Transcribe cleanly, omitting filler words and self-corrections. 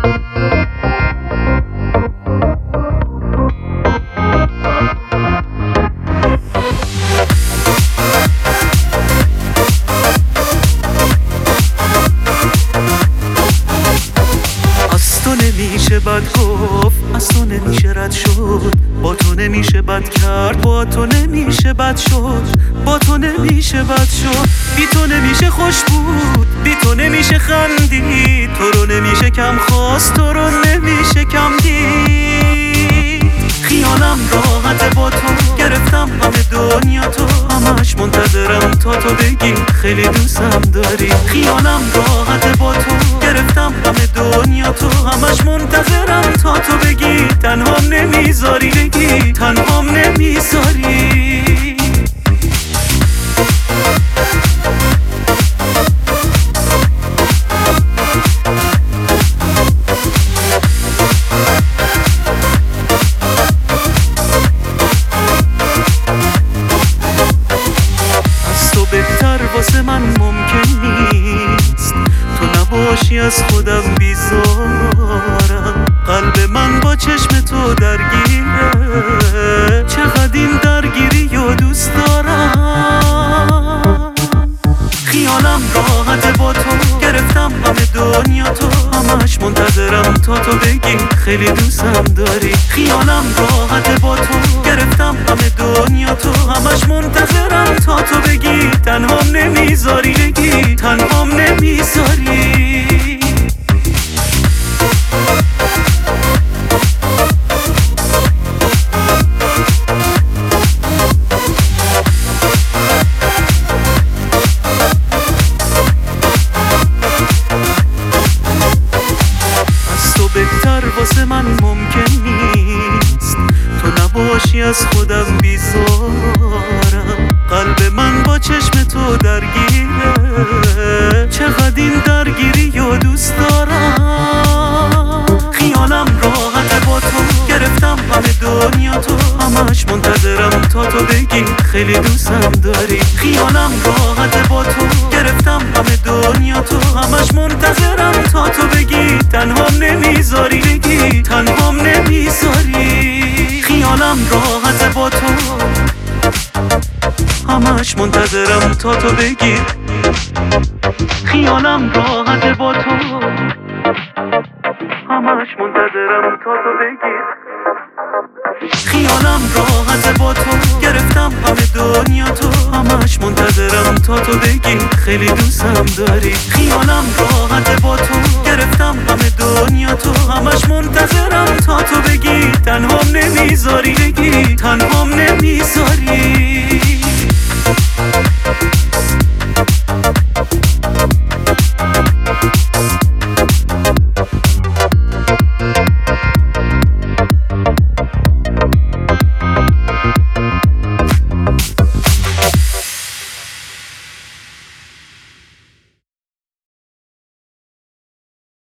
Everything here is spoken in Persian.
نمیشه بد گفت، از تو نمیشه رد شد، با تو نمیشه بد کرد، با تو نمیشه بد شد، با تو نمیشه بد شد، بی تو نمیشه خوش بود، بی تو نمیشه خندید، تو رو نمیشه کم خواست، تو رو نمیشه کم دید. خیالم راحته با تو، گرفتم همه دنیا تو، همش منتظرم تا تو بگی خیلی دوستم داری. خیالم راحته با تو، گرفتم همه دنیا تو، همش منتظرم تا تو بگی تنهام نمیذاری، بگی تنهام نمیذاری. بهتر واسه من ممکن نیست، تو نباشی از خودم بیزارم، قلب من با چشم تو درگیره، چقدر این درگیری و دوست دارم. خیالم راحته با تو، گرفتم همه دنیا تو، همش منتظرم تا تو بگی خیلی دوستم داری. خیالم راحته با تو، گرفتم همه دنیا تو، همش منتظرم تا تو بگی تنهام نمیذاری، بگی تنهام نمیذاری. بهتر واسه من ممکن نیست، تو نباشی از خودم بیزارم، قلب من با چشم تو درگیره، چقدر این درگیری و دوست دارم. خیالم راحته با تو، گرفتم همه دنیا تو، همش منتظرم تا تو بگی خیلی دوستم داری. خیالم راحته با تو، گرفتم همه دنیا تو، همش منتظرم تا تو بگی تنهام نمیذاری، بگی تنهام نمیذاری. خیالم راحته با تو، همش منتظرم تا تو بگی. خیالم راحته با تو، همش منتظرم تا تو بگی. خیالم راحته با تو، گرفتم همه دنیا تو، همش منتظرم تا تو بگی خیلی دوستم داری. خیالم راحته با تو، گرفتم همه دنیا تو، همش منتظرم تا تو بگی تنهام